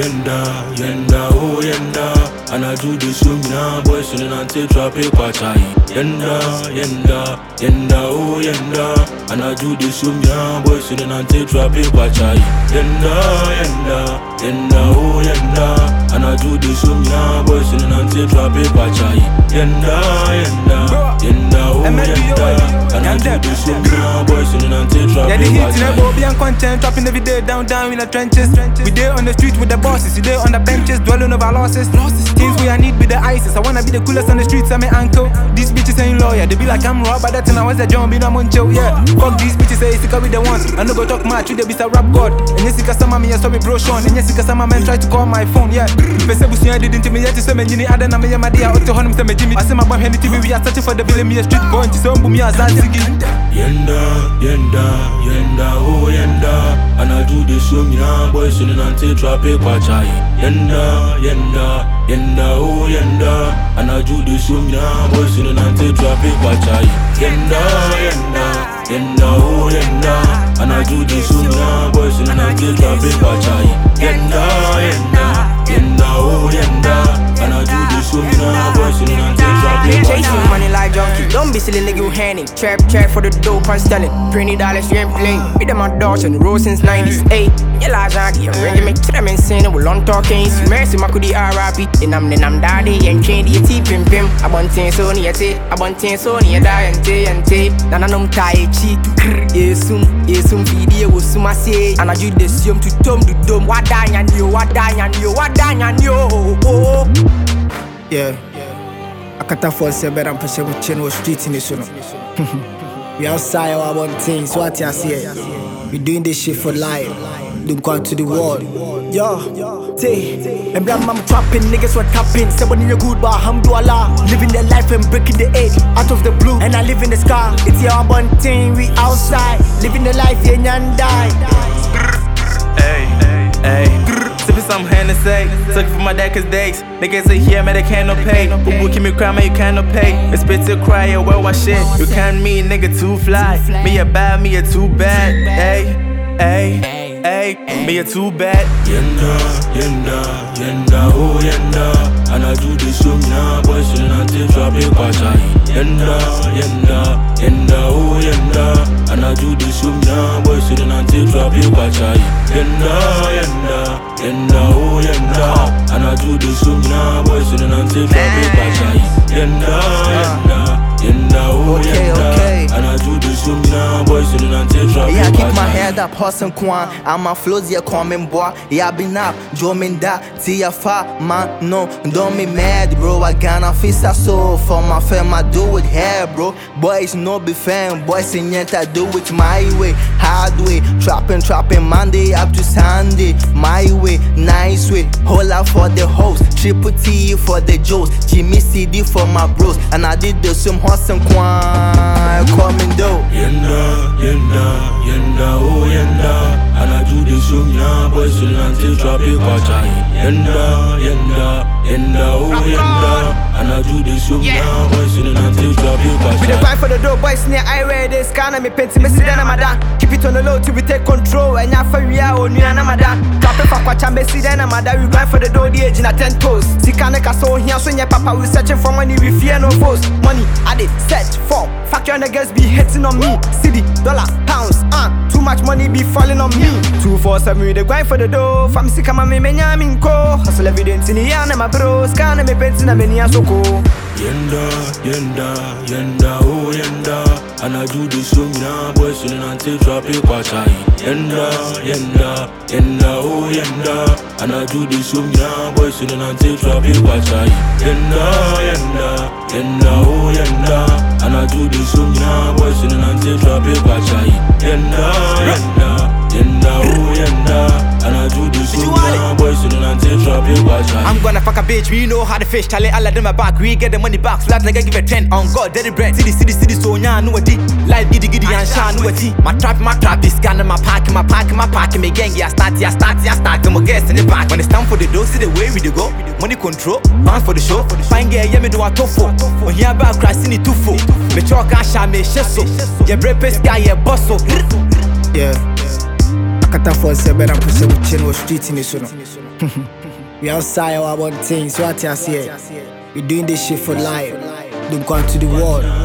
yenda, oh yenda. And I do this with me now, boys, and then I take trap paper chai. Yenda, oh yenda. And I do this with me now, boys, and then I take trap paper chai. Yenda, oh yenda. And I do this with me now, boys, and then I take trap paper chai. Yenda, oh yenda. And I do this with me now, boys, and then I take trap paper chai. Yeah, the hits in the be on content, trapping every day down in the trenches. We there on the street with the bosses, we there on the benches, dwelling over losses. Things we I need be the ISIS. I wanna be the coolest on the streets, I'm an uncle. These bitches ain't lawyer, they be like I'm raw, but that's when I was a John B. Muncho, yeah. Fuck these bitches, say sick with the ones. I no go talk much, they be a rap god. And yes, some of me, I saw me bro Sean. And yes, some of men try to call my phone, yeah. Pesebusi, I didn't me yet to say me, I don't know me, my dear, to him, say me, Jimmy. I say my boy, Henry TV, we are searching for the billion, me a street boy, to some boom, me as Ziggy. Yenda, oh yenda. And I do this with me now, boys, and then I take trap paper chai. Yenda, oh yenda. And I do this with me now, boys, and then I take trap paper chai. Yenda, oh yenda. And I do this with me now, boys, and then I take trap paper chai. Yenda, oh yenda. And I do this with me now, boys, and then I take trap paper chai. Chasing money like junkie, don't be silly nigga, you handy. Trap for the dope and selling. $20 you ain't playing. Be them my dogs on the road since 98. Yeah, la junkie, I'm ready me. I'm insane, we're on talking. Mercy, my kudi RIP. And I'm daddy and candy, a tip pim. I want things so near tape. I want things so near die and tape. Nana no tie cheek. Yesum video was suma say. And I do the same to tom to dome. What die and you. Yeah. I can't afford to say better and push with chain or street in this one. We outside our one thing, so what you say? We doing this shit for life. Don't go out to the world. Yo, say, and black mom trapping, niggas were tapping. Somebody you're good, but alhamdulillah. Living their life and breaking the eight out of the blue. And I live in the sky. It's your one thing, we outside. Living the life, yeah, and die. Hey. Sipping some Hennessy, looking for my dad cause days. Niggas say here, man, they can't no pay. Boo keep me cry, man, you can't no pay. It's spit to cry, yeah, well, what shit? You can't me, nigga, too fly. Me a bad, me a too bad. Hey, me a too bad. Yenda, oh yenda. And I do this with me now, boys, and I take trap paper chai. Yenda, oh yenda. And I do this with me now, boys, and I take trap paper chai. Yenda, oh yenda. And I do this with me now, boys, and I take trap paper chai. Yenda, oh yenda. And I do this with me now, boys, and I take trap paper chai. Yeah, I keep my head up, hustling kwan. And my flows, yeah, coming boy. Yeah, I been up, drumming that. Tia fa, man, no, don't be mad, bro. I gonna fix a soul for my fam, I do it here, bro. Boys, no be fan, boys, in yet I do it my way, hard way. Trapping, Monday up to Sunday. My way, nice way. Whole lot for the host, Triple T for the Joes, Jimmy CD for my bros. And I did the same hustle kwan, coming though. Yenda, oh yenda. And I do this with me now, boys, and I take trap paper chai. Yenda, oh yenda. And I do this with me now, boys, and I take trap paper chai. We dey grind for the dough, boys, near I wear this scanner, me paint me sit down, madam. Keep it on the low till we take control. And ya for we are on you, madam. Trapping for kwacha, me sit down, madam. We grind for the dough, the age in a 10 toes. Sikane kaso here, so your papa we searching for money, we fear no foes. Money, I did search for. Factory niggas be hitting on me. City, dollar, pounds, too much money be falling on me. 247, we dey grind for the dough. Fam sick ama me nyaminko. Hustle every day in the yana, my bros. Scan me painting na me soko. Yenda, oh yenda. And I do this with me now, boys, and I take trap paper chai. Yenda, oh yenda. And I do this with me now, boys, and I take trap paper chai. Yenda, oh yenda. And I do this with me now, boys, and I take trap paper chai. Yenda, oh yenda. And I do this with me now, boys, and I take trap paper chai. I'm gonna fuck a bitch, we know how to fish. Tell it all of them back, we get the money back. Flat nigga give a 10 on God, dirty bread. City, so nya no a D. Life giddy and shine no a T. My trap, this gun in my pocket, my pocket, me gang, ya start. Them guests in the back. When it's time for the dough, see the way we go. Money control, bounce for the show. Fine girl, yeah, me do a tofu. When here about crashing it too full. Me chalk and shine, me shesso. Yeah, breakfast guy, yeah, bosso. Yeah. I can't afford to say better and push with chain or street in this one. We outside our one thing, so what you say? We doing this shit for life. Don't go to the world.